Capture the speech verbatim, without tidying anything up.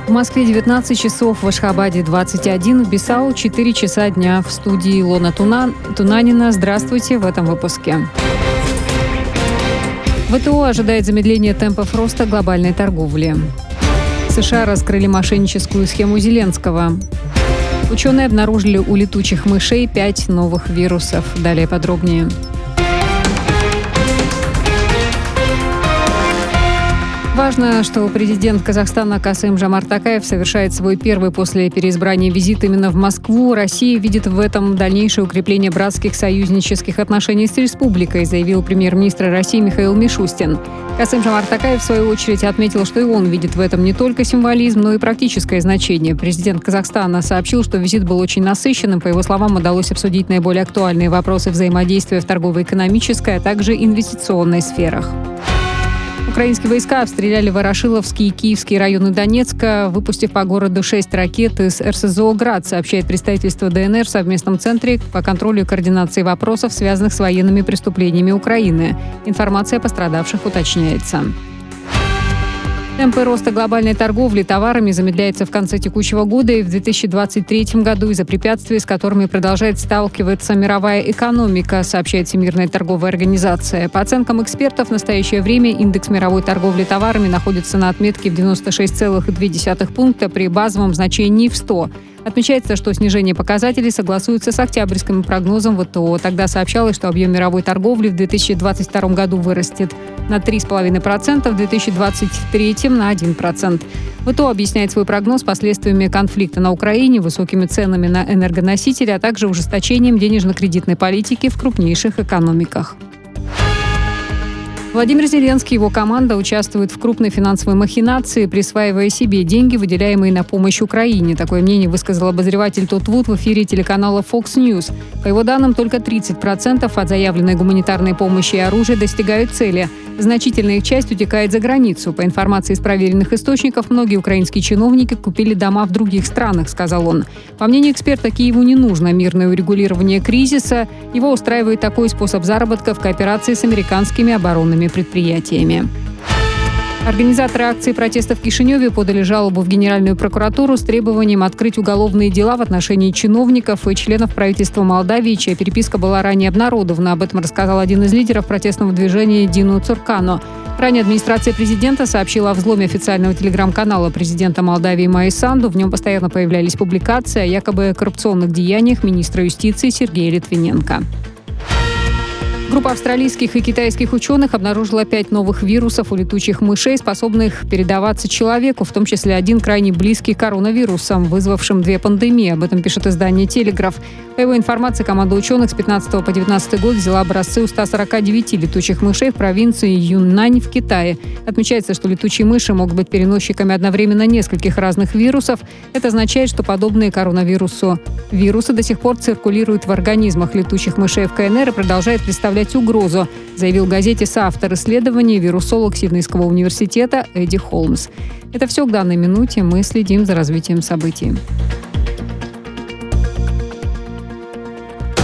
В Москве девятнадцать часов, в Ашхабаде двадцать один, в Бисау четыре часа дня. В студии Илона Туна... Тунанина. Здравствуйте в этом выпуске. ВТО ожидает замедления темпов роста глобальной торговли. США раскрыли мошенническую схему Зеленского. Ученые обнаружили у летучих мышей пять новых вирусов. Далее подробнее. Важно, что президент Казахстана Касым-Жомарт Токаев совершает свой первый после переизбрания визит именно в Москву. Россия видит в этом дальнейшее укрепление братских союзнических отношений с республикой, заявил премьер-министр России Михаил Мишустин. Касым-Жомарт Токаев, в свою очередь, отметил, что и он видит в этом не только символизм, но и практическое значение. Президент Казахстана сообщил, что визит был очень насыщенным. По его словам, удалось обсудить наиболее актуальные вопросы взаимодействия в торгово-экономической, а также инвестиционной сферах. Украинские войска обстреляли Ворошиловский и Киевский районы Донецка, выпустив по городу шесть ракет из эр эс зэ о «Град», сообщает представительство дэ эн эр в совместном центре по контролю и координации вопросов, связанных с военными преступлениями Украины. Информация о пострадавших уточняется. Темпы роста глобальной торговли товарами замедляются в конце текущего года и в две тысячи двадцать третьем году из-за препятствий, с которыми продолжает сталкиваться мировая экономика, сообщает Всемирная торговая организация. По оценкам экспертов, в настоящее время индекс мировой торговли товарами находится на отметке в девяносто шесть целых две десятых пункта при базовом значении в сто. Отмечается, что снижение показателей согласуется с октябрьским прогнозом ВТО. Тогда сообщалось, что объем мировой торговли в две тысячи двадцать втором году вырастет на три целых пять десятых процента, в две тысячи двадцать третьем на один процент. ВТО объясняет свой прогноз последствиями конфликта на Украине, высокими ценами на энергоносители, а также ужесточением денежно-кредитной политики в крупнейших экономиках. Владимир Зеленский и его команда участвуют в крупной финансовой махинации, присваивая себе деньги, выделяемые на помощь Украине. Такое мнение высказал обозреватель Тодд Вуд в эфире телеканала Fox News. По его данным, только тридцать процентов от заявленной гуманитарной помощи и оружия достигают цели. Значительная их часть утекает за границу. По информации из проверенных источников, многие украинские чиновники купили дома в других странах, сказал он. По мнению эксперта, Киеву не нужно мирное урегулирование кризиса. Его устраивает такой способ заработка в кооперации с американскими оборонными предприятиями. Организаторы акции протеста в Кишиневе подали жалобу в Генеральную прокуратуру с требованием открыть уголовные дела в отношении чиновников и членов правительства Молдавии, чья переписка была ранее обнародована. Об этом рассказал один из лидеров протестного движения Дину Цуркано. Ранее администрация президента сообщила о взломе официального телеграм-канала президента Молдавии Майи Санду. В нем постоянно появлялись публикации о якобы коррупционных деяниях министра юстиции Сергея Литвиненко. Группа австралийских и китайских ученых обнаружила пять новых вирусов у летучих мышей, способных передаваться человеку, в том числе один крайне близкий к коронавирусам, вызвавшим две пандемии. Об этом пишет издание «Телеграф». По его информации, команда ученых с пятнадцатого по девятнадцатый год взяла образцы у ста сорока девяти летучих мышей в провинции Юннань в Китае. Отмечается, что летучие мыши могут быть переносчиками одновременно нескольких разных вирусов. Это означает, что подобные коронавирусу вирусы до сих пор циркулируют в организмах летучих мышей в ка эн эр и продолжают представлять угрозу, заявил газете соавтор исследований, вирусолог Сиднейского университета Эдди Холмс. Это все к данной минуте. Мы следим за развитием событий.